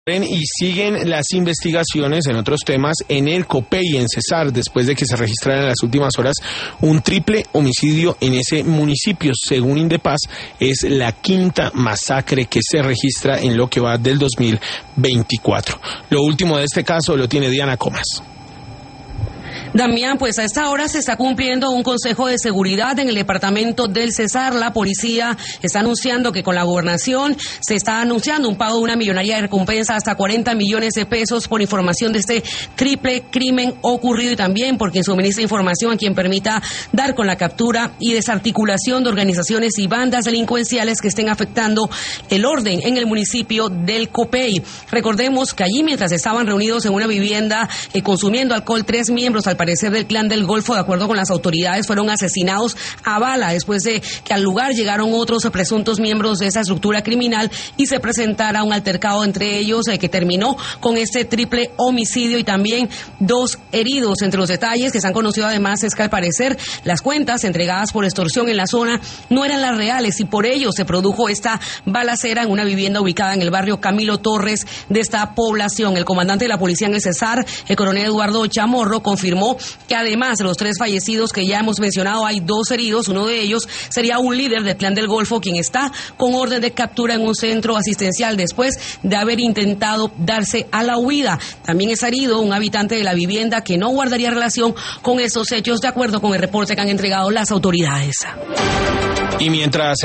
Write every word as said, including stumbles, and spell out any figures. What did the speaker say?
Y siguen las investigaciones en otros temas en el Copey, en Cesar, después de que se registrara en las últimas horas un triple homicidio en ese municipio. Según Indepaz, es la quinta masacre que se registra en lo que va del dos mil veinticuatro. Lo último de este caso lo tiene Diana Comas. Damián, pues a esta hora se está cumpliendo un consejo de seguridad en el departamento del Cesar. La policía está anunciando que con la gobernación se está anunciando un pago de una millonaria de recompensa hasta cuarenta millones de pesos por información de este triple crimen ocurrido y también por quien suministra información a quien permita dar con la captura y desarticulación de organizaciones y bandas delincuenciales que estén afectando el orden en el municipio del Copey. Recordemos que allí, mientras estaban reunidos en una vivienda eh, consumiendo alcohol, tres miembros al parecer del Clan del Golfo, de acuerdo con las autoridades, fueron asesinados a bala después de que al lugar llegaron otros presuntos miembros de esa estructura criminal y se presentara un altercado entre ellos eh, que terminó con este triple homicidio y también dos heridos. Entre los detalles que se han conocido además es que al parecer las cuentas entregadas por extorsión en la zona no eran las reales y por ello se produjo esta balacera en una vivienda ubicada en el barrio Camilo Torres de esta población. El comandante de la policía en el Cesar, el coronel Eduardo Chamorro, confirmó que además de los tres fallecidos que ya hemos mencionado, hay dos heridos. Uno de ellos sería un líder del Clan del Golfo, quien está con orden de captura en un centro asistencial después de haber intentado darse a la huida. También es herido un habitante de la vivienda que no guardaría relación con esos hechos, de acuerdo con el reporte que han entregado las autoridades. Y mientras